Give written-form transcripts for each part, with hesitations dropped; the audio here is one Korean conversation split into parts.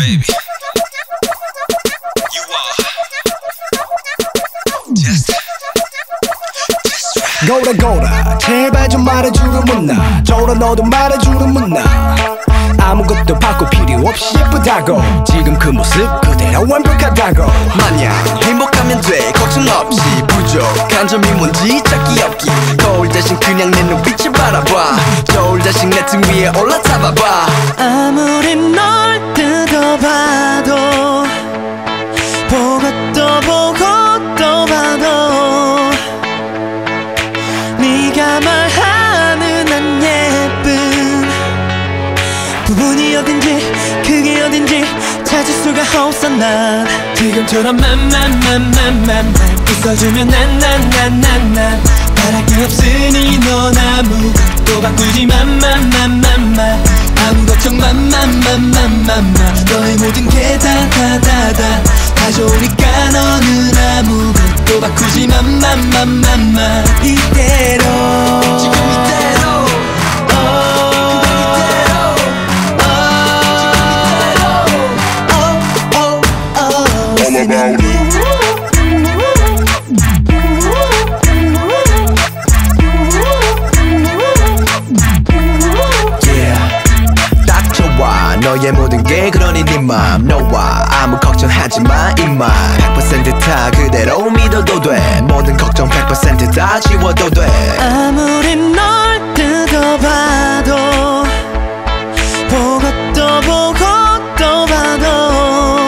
baby. You are just right. 고라 제발 좀 말해주는 문나 저라 너도 말해주는 문나 아무것도 바꿀 필요 없이 예쁘다고 지금 그 모습 그대로 완벽하다고 마냥 행복하면 돼 걱정 없이 부족한 점이 뭔지 찾기 없기 거울 대신 그냥 내 눈빛을 바라봐 저울 대신 내 등 위에 올라타봐봐 아무리 널 뜯어봐도 보고 또 보고 또 봐도 네가 말하는 안 예쁜 부분이 어딘지 그게 어딘지 찾을 수가 없어 난 지금처럼 맘맘맘맘맘 웃어주면 난난난난난 바랄 게 없으니 넌 아무것도 바꾸지 맘맘맘맘맘 아무 걱정 맘맘맘맘맘 너의 모든 게 다다다다 다 좋으니까 너는 아무것도 바꾸지 맘맘맘맘맘 이대로 지금 이대로 너의 모든 게 그러니 네 맘 너와 아무 걱정하지 마 임마 100% 다 그대로 믿어도 돼 모든 걱정 100% 다 지워도 돼 아무리 널 뜯어봐도 보고 또 보고 또 봐도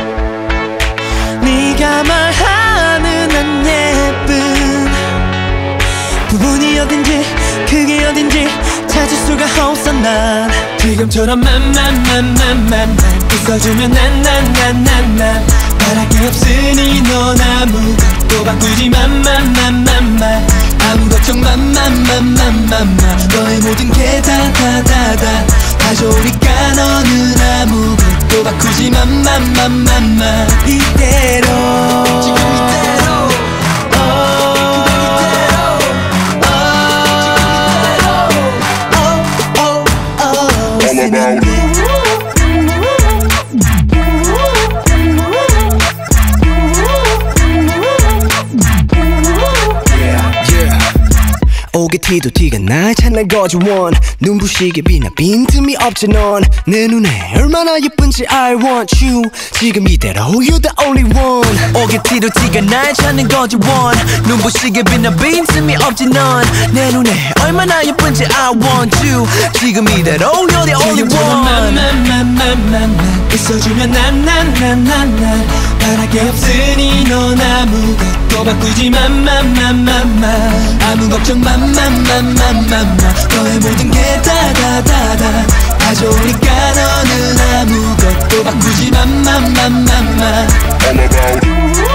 네가 말하는 안 예쁜 부분이 어딘지 그게 어딘지 찾을 수가 없어 난 지금처럼 맘맘맘맘맘 웃어주면 난난난난난 바랄 게 없으니 넌 아무것도 바꾸지 맘맘맘맘맘 아무 걱정 맘맘맘맘맘맘 너의 모든 게 다다다다 다 좋으니까 너는 아무것도 바꾸지 맘맘맘맘맘 이대로 지금 이대로 오게 티도 티가 날 찬날 거저원 눈부시게 빛나 빈틈이 없지 넌 내 눈에 얼마나 예쁜지 I want you 지금 이대로 You're the only one 오게 티도 티가 날 찾는 거지 원 눈부시게 빛나 빈틈이 없지 넌 내 눈에 얼마나 예쁜지 I want you 지금 이대로 You're the only one 맘맘맘맘맘 웃어주면 난난난난난 바랄 게 없으니 넌 아무것도 바꾸지 맘맘맘맘맘 아무 걱정 맘맘맘맘맘 너의 모든 게 다다다다 다 좋으니까 너는 아무것도 바꾸지 맘맘맘맘맘